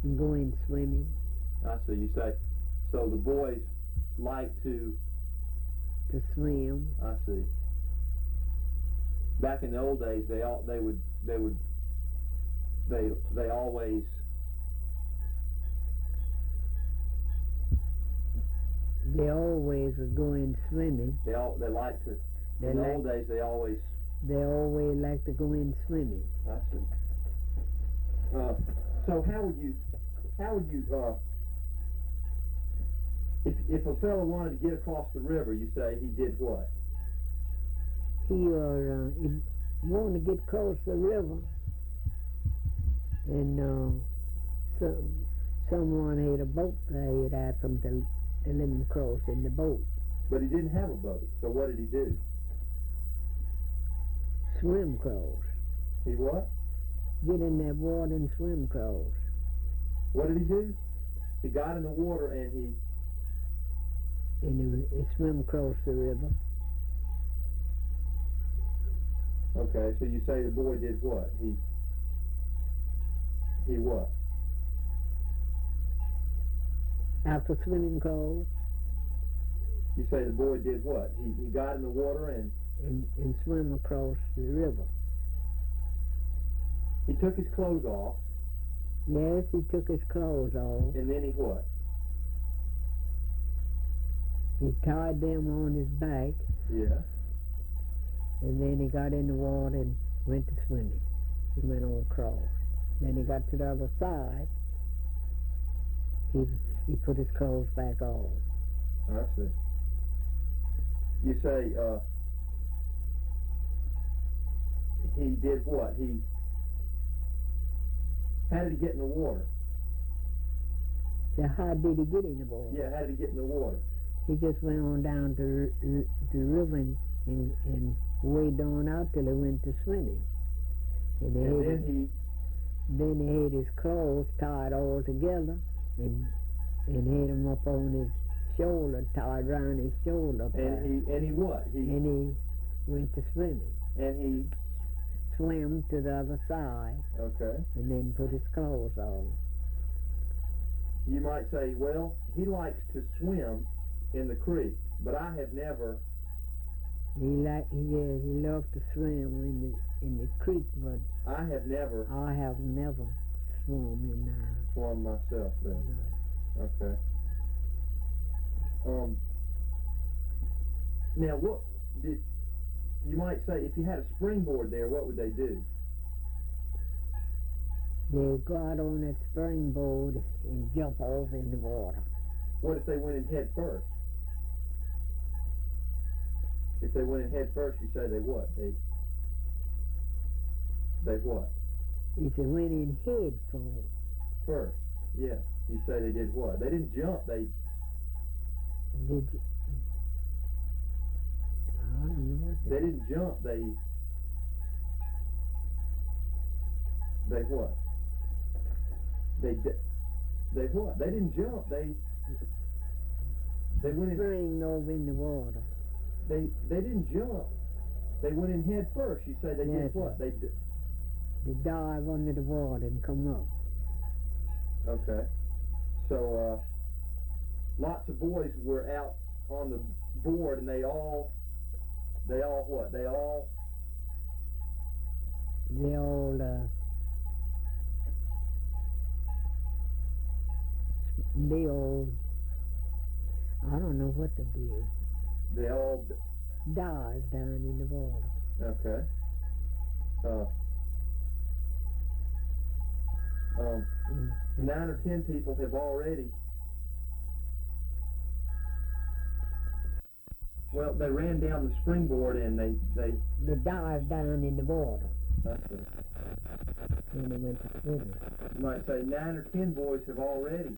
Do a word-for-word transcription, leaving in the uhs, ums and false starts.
and go in swimming. I see. You say, so the boys like to, To swim. I see. Back in the old days, they all, they would, they would, they, they always, They always are going swimming. they all, they like to, They in the like, old days, they always, they always like to go in swimming. I see. Uh, so how would you, how would you, uh, if, if a fellow wanted to get across the river, you say he did what? He or uh, he wanted to get across the river, and uh, some someone had a boat there. He'd ask them to, to let him cross in the boat. But he didn't have a boat, so what did he do? Swim cross. He what? Get in that water and swim cross. What did he do? He got in the water and he, And he, he swim across the river. okay, so you say the boy did what? He, he what? After swimming cross You say the boy did what? He, he got in the water and and, and swim across the river. he took his clothes off, Yes, he took his clothes off. and then he what? He tied them on his back, Yeah. and then he got in the water and went to swimming. He went on across. Then he got to the other side. He he put his clothes back on. I see. You say, uh, he did what? He, how did he get in the water? So how did he get in the water? Yeah, how did he get in the water? He just went on down to r- r- the river and, and, and waded on out till he went to swimming. And, he And had then his, he, then he had his clothes tied all together and and had them up on his shoulder, tied around his shoulder. and he, and he what? He, and he went to swimming. and he, Swam to the other side okay. and then put his clothes on. You might say, well, he likes to swim in the creek, but I have never, He like yeah, he loved to swim in the in the creek, but I have never I have never swum in there. swum myself then. Okay. Um, now what did, you might say, if you had a springboard there, what would they do? They go out on that springboard and jump off in the water. What if they went in head first? If they went in head first, you say they what? They, they what? If they went in head for First, yeah. You say they did what? They didn't jump, they, did you, I don't know what they didn't jump, they, they what? They, di- they what? They didn't jump, they, they went in, spring over in the water. they, they didn't jump. They went in head first. You say they Yes, did what? They did, They dive under the water and come up. okay. So, uh, lots of boys were out on the board and they all, they all what? They all, They all uh, they all I don't know what they did. they all, Dive down in the water. okay. Uh, um, Mm. nine or ten people have already, well, they ran down the springboard and they, they, They dive down in the water that's it. and they went to swimming. You might say nine or ten boys have already